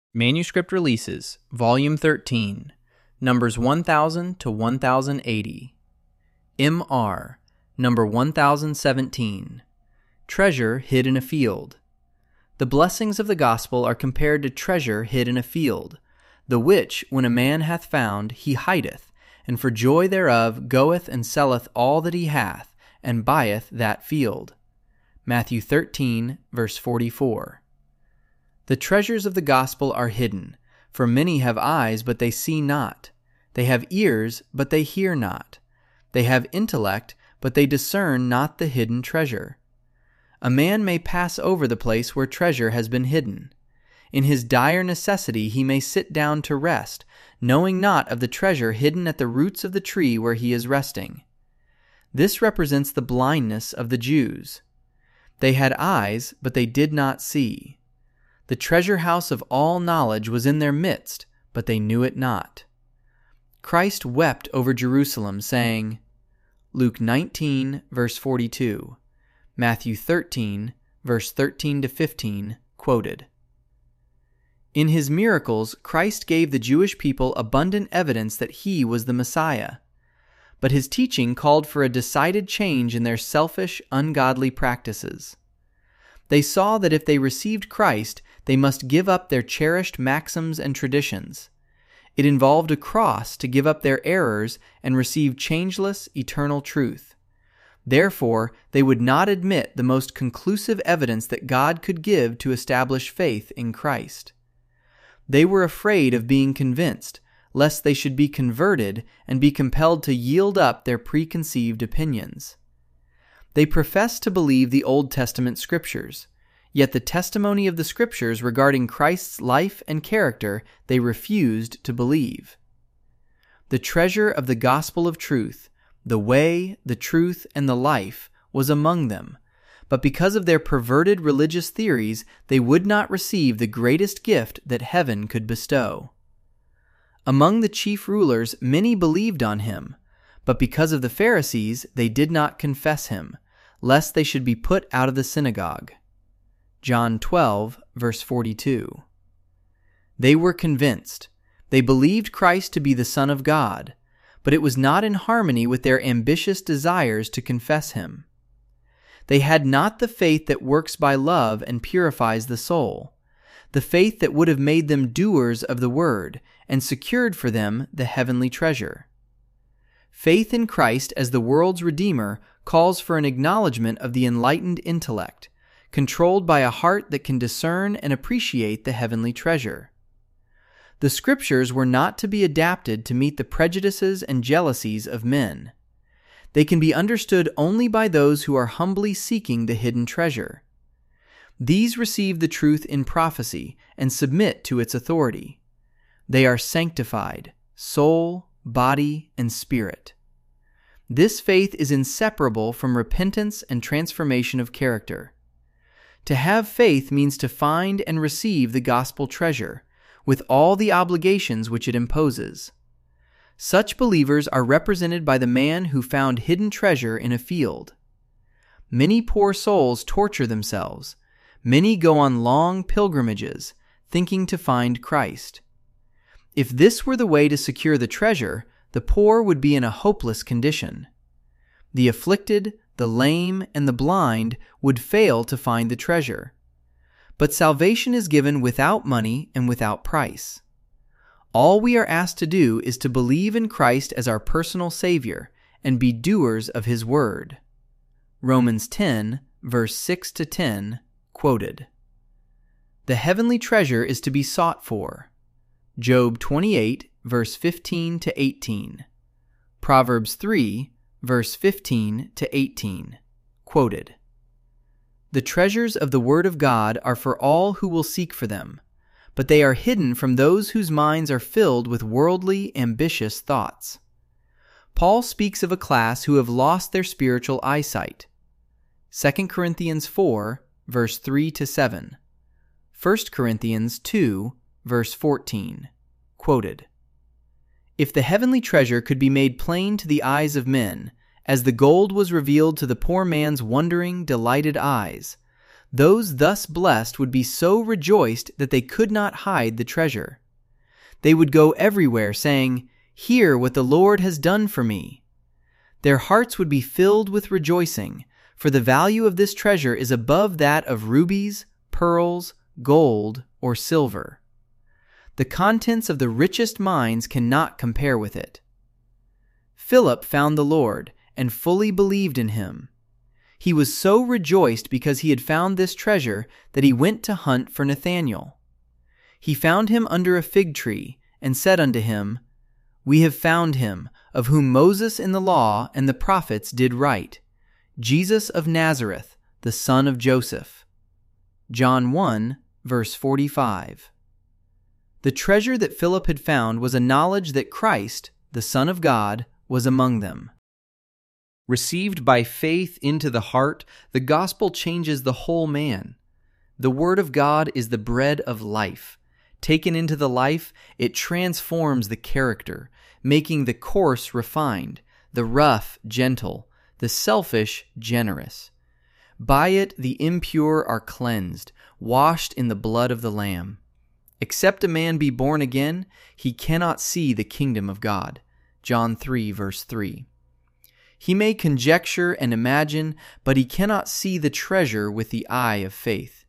Manuscript Releases, Volume 13, Numbers 1000 to 1080. M.R., Number 1017, Treasure Hid in a Field. The blessings of the gospel are compared to treasure hid in a field, the which, when a man hath found, he hideth, and for joy thereof goeth and selleth all that he hath, and buyeth that field. Matthew 13, verse 44. The treasures of the gospel are hidden, for many have eyes, but they see not. They have ears, but they hear not. They have intellect, but they discern not the hidden treasure. A man may pass over the place where treasure has been hidden. In his dire necessity he may sit down to rest, knowing not of the treasure hidden at the roots of the tree where he is resting. This represents the blindness of the Jews. They had eyes, but they did not see. The treasure house of all knowledge was in their midst, but they knew it not. Christ wept over Jerusalem, saying, Luke 19, verse 42, Matthew 13, verse 13 to 15, quoted. In his miracles, Christ gave the Jewish people abundant evidence that he was the Messiah. But his teaching called for a decided change in their selfish, ungodly practices. They saw that if they received Christ, they must give up their cherished maxims and traditions. It involved a cross to give up their errors and receive changeless, eternal truth. Therefore, they would not admit the most conclusive evidence that God could give to establish faith in Christ. They were afraid of being convinced, lest they should be converted and be compelled to yield up their preconceived opinions. They professed to believe the Old Testament scriptures, yet the testimony of the scriptures regarding Christ's life and character they refused to believe. The treasure of the gospel of truth, the way, the truth, and the life, was among them, but because of their perverted religious theories, they would not receive the greatest gift that heaven could bestow. Among the chief rulers, many believed on him, but because of the Pharisees, they did not confess him, lest they should be put out of the synagogue. John 12, verse 42. They were convinced. They believed Christ to be the Son of God, but it was not in harmony with their ambitious desires to confess him. They had not the faith that works by love and purifies the soul, the faith that would have made them doers of the word and secured for them the heavenly treasure. Faith in Christ as the world's Redeemer calls for an acknowledgement of the enlightened intellect, controlled by a heart that can discern and appreciate the heavenly treasure. The Scriptures were not to be adapted to meet the prejudices and jealousies of men. They can be understood only by those who are humbly seeking the hidden treasure. These receive the truth in prophecy and submit to its authority. They are sanctified, soul, body, and spirit. This faith is inseparable from repentance and transformation of character. To have faith means to find and receive the gospel treasure, with all the obligations which it imposes. Such believers are represented by the man who found hidden treasure in a field. Many poor souls torture themselves. Many go on long pilgrimages, thinking to find Christ. If this were the way to secure the treasure, the poor would be in a hopeless condition. The afflicted, the lame, and the blind would fail to find the treasure. But salvation is given without money and without price. All we are asked to do is to believe in Christ as our personal Savior and be doers of His Word. Romans 10, verse 6 to 10, quoted. The heavenly treasure is to be sought for. Job 28, verse 15 to 18. Proverbs 3, verse 15 to 18, quoted. The treasures of the Word of God are for all who will seek for them, but they are hidden from those whose minds are filled with worldly, ambitious thoughts. Paul speaks of a class who have lost their spiritual eyesight. 2 Corinthians 4, verse 3 to 7. 1 Corinthians 2, verse 14, quoted. If the heavenly treasure could be made plain to the eyes of men, as the gold was revealed to the poor man's wondering, delighted eyes, Those thus blessed would be so rejoiced that they could not hide the treasure. They would go everywhere saying, "Hear what the Lord has done for me." Their hearts would be filled with rejoicing, for the value of this treasure is above that of rubies, pearls, gold, or silver. The contents of the richest mines cannot compare with it. Philip found the Lord and fully believed in him. He was so rejoiced because he had found this treasure that he went to hunt for Nathanael. He found him under a fig tree and said unto him, "We have found him, of whom Moses in the law and the prophets did write, Jesus of Nazareth, the son of Joseph." John 1, verse 45. The treasure that Philip had found was a knowledge that Christ, the Son of God, was among them. Received by faith into the heart, the gospel changes the whole man. The Word of God is the bread of life. Taken into the life, it transforms the character, making the coarse refined, the rough gentle, the selfish generous. By it the impure are cleansed, washed in the blood of the Lamb. Except a man be born again, he cannot see the kingdom of God. John 3, verse 3. He may conjecture and imagine, but he cannot see the treasure with the eye of faith.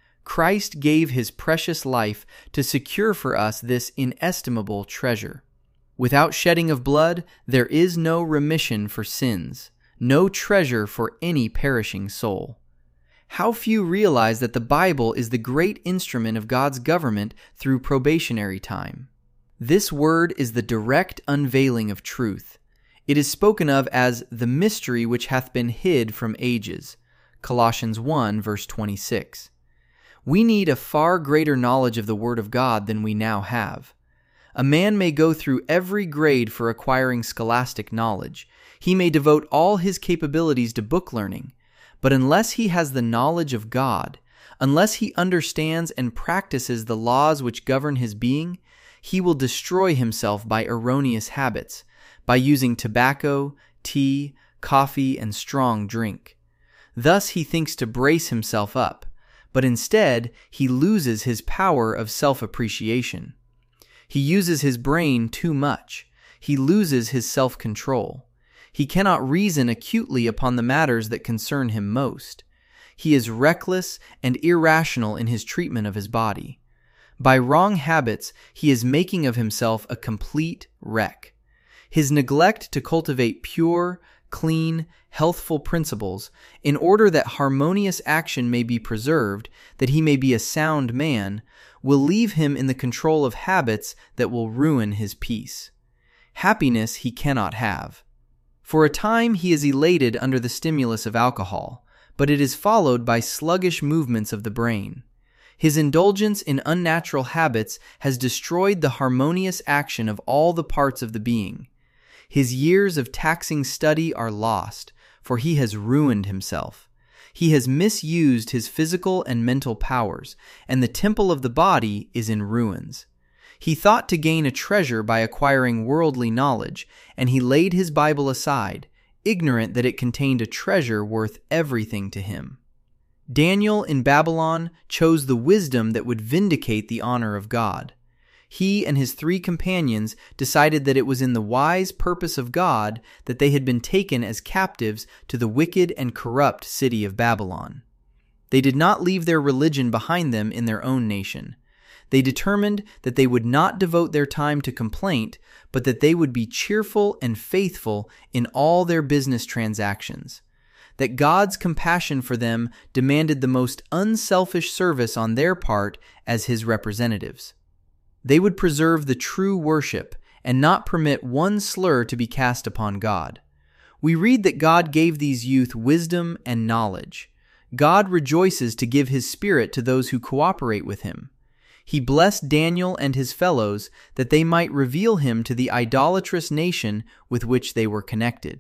Christ gave his precious life to secure for us this inestimable treasure. Without shedding of blood, there is no remission for sins, no treasure for any perishing soul. How few realize that the Bible is the great instrument of God's government through probationary time. This word is the direct unveiling of truth. It is spoken of as the mystery which hath been hid from ages. Colossians 1, verse 26. We need a far greater knowledge of the Word of God than we now have. A man may go through every grade for acquiring scholastic knowledge. He may devote all his capabilities to book learning. But unless he has the knowledge of God, unless he understands and practices the laws which govern his being, he will destroy himself by erroneous habits, by using tobacco, tea, coffee, and strong drink. Thus he thinks to brace himself up, but instead he loses his power of self-appreciation. He uses his brain too much. He loses his self-control. He cannot reason acutely upon the matters that concern him most. He is reckless and irrational in his treatment of his body. By wrong habits, he is making of himself a complete wreck. His neglect to cultivate pure, clean, healthful principles, in order that harmonious action may be preserved, that he may be a sound man, will leave him in the control of habits that will ruin his peace. Happiness he cannot have. For a time he is elated under the stimulus of alcohol, but it is followed by sluggish movements of the brain. His indulgence in unnatural habits has destroyed the harmonious action of all the parts of the being. His years of taxing study are lost, for he has ruined himself. He has misused his physical and mental powers, and the temple of the body is in ruins. He thought to gain a treasure by acquiring worldly knowledge, and he laid his Bible aside, ignorant that it contained a treasure worth everything to him. Daniel in Babylon chose the wisdom that would vindicate the honor of God. He and his 3 companions decided that it was in the wise purpose of God that they had been taken as captives to the wicked and corrupt city of Babylon. They did not leave their religion behind them in their own nation. They determined that they would not devote their time to complaint, but that they would be cheerful and faithful in all their business transactions. That God's compassion for them demanded the most unselfish service on their part as His representatives. They would preserve the true worship and not permit one slur to be cast upon God. We read that God gave these youth wisdom and knowledge. God rejoices to give His Spirit to those who cooperate with Him. He blessed Daniel and his fellows that they might reveal Him to the idolatrous nation with which they were connected.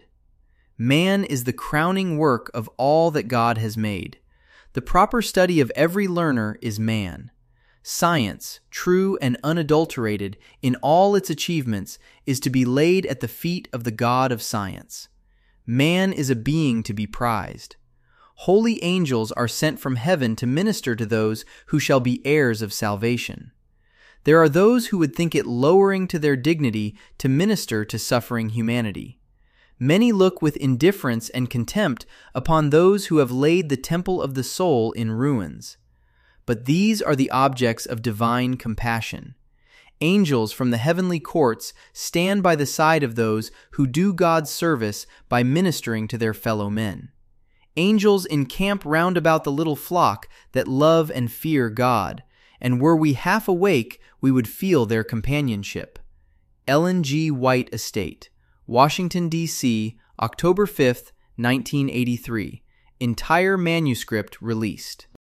Man is the crowning work of all that God has made. The proper study of every learner is man. Science, true and unadulterated in all its achievements, is to be laid at the feet of the God of science. Man is a being to be prized. holy angels are sent from heaven to minister to those who shall be heirs of salvation. There are those who would think it lowering to their dignity to minister to suffering humanity. Many look with indifference and contempt upon those who have laid the temple of the soul in ruins. But these are the objects of divine compassion. Angels from the heavenly courts stand by the side of those who do God's service by ministering to their fellow men. Angels encamp round about the little flock that love and fear God, and were we half awake, we would feel their companionship. Ellen G. White Estate, Washington, D.C., October 5, 1983. Entire manuscript released.